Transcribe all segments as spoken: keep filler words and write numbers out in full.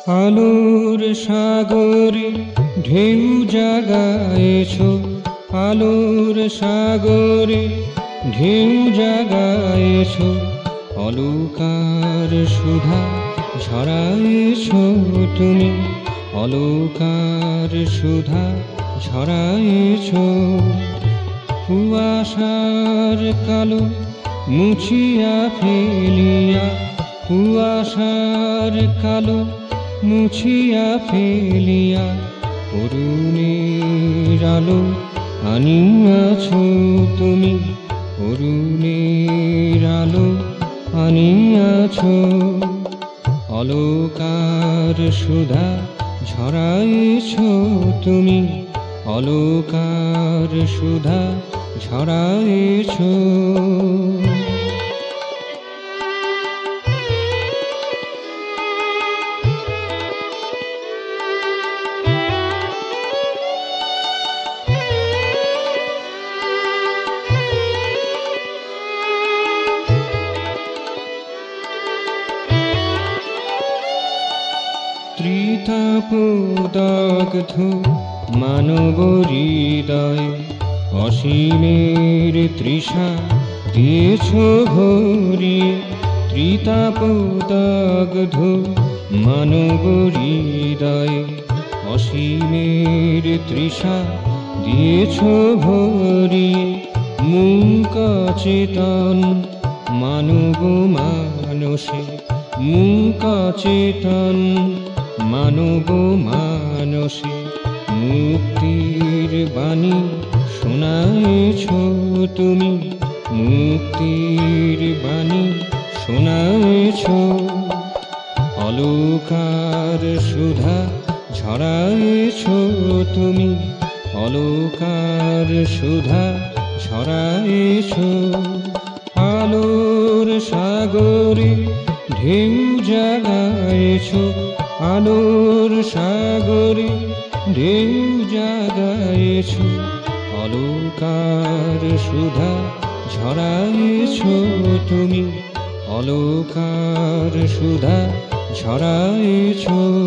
আলোর সাগরে ঢেউ জাগায়েছ, আলোর সাগরে ঢেউ জাগায়েছ, অলকার সুধা ঝরায়েছ তুমি, অলকার সুধা ঝরায়েছ। কুয়াশার কালো মুছিয়া ফেলিয়া, কুয়াশার কালো মুছিয়া ফেলিয়া, অরুণের আলো আনিয়াছ তুমি, অরুণের আলো আনিয়াছ। অলকার সুধা ঝরায়েছ তুমি, অলকার সুধা ঝরায়েছ। ত্রিতাপদগ্ধ মানব হৃদয়ে অসীমের তৃষা দিয়েছ ভরিয়ে, ত্রিতাপদগ্ধ মানব হৃদয়ে অসীমের তৃষা দিয়েছ ভরিয়ে। মূক চেতন মানব মানসে, মূক চেতন মানব মানসে, মুক্তির বাণী শোনায়েছ তুমি, মুক্তির বাণী শোনায়েছ। অলকার সুধা ঝরায়েছ তুমি, অলকার সুধা ঝরায়েছ। আলোর সাগরে ঢেউ জাগায়েছ, আলোর সাগরে ঢেউ জাগায়েছ, অলকার সুধা ঝরায়েছ তুমি, অলকার সুধা ঝরায়েছ।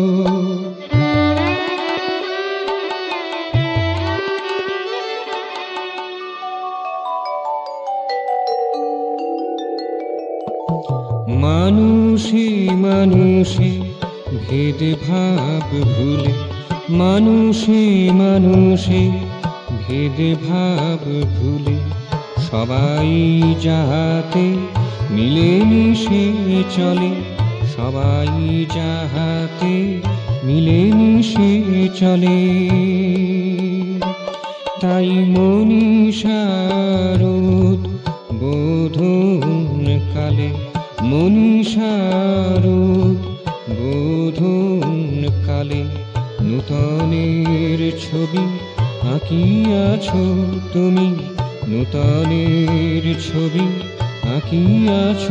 মানুষে মানুষে ভেদভাব ভুলে, মানুষে মানুষে ভেদভাব ভুলে, সবাই যাহাতে মিলেমিশে চলে, সবাই যাহাতে মিলেমিশে চলে। তাই মনীষার বোধন কালে, মনীষার বোধন কালে, নূতনের ছবি আঁকিয়াছ তুমি, নূতনের ছবি আঁকিয়াছ।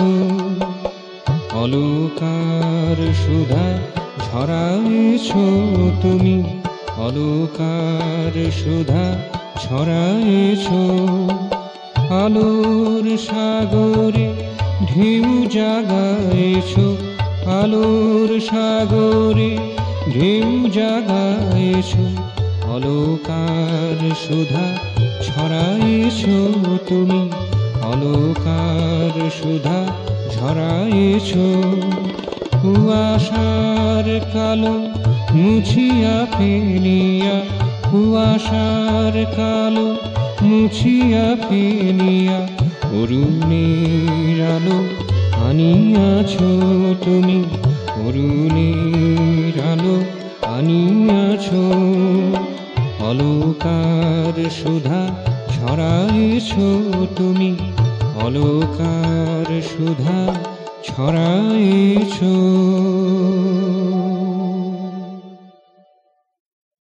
অলকার সুধা ঝরায়েছ তুমি, অলকার সুধা ঝরায়েছ। আলোর সাগরে ঢেউ জাগায়েছ, আলোর সাগরে ঢেউ জাগায়েছ, অলকার সুধা ঝরায়েছ তুমি, অলকার সুধা ঝরায়েছ। কুয়াশার কালো মুছিয়া ফেলিয়া, কুয়াশার কালো মুছিয়া ফেলিয়া, অরুণের আলো আনিয়াছ তুমি, অরুণের আলো আনিয়াছ। অলকার সুধা ঝরায়েছ তুমি, অলকার সুধা ঝরায়েছ।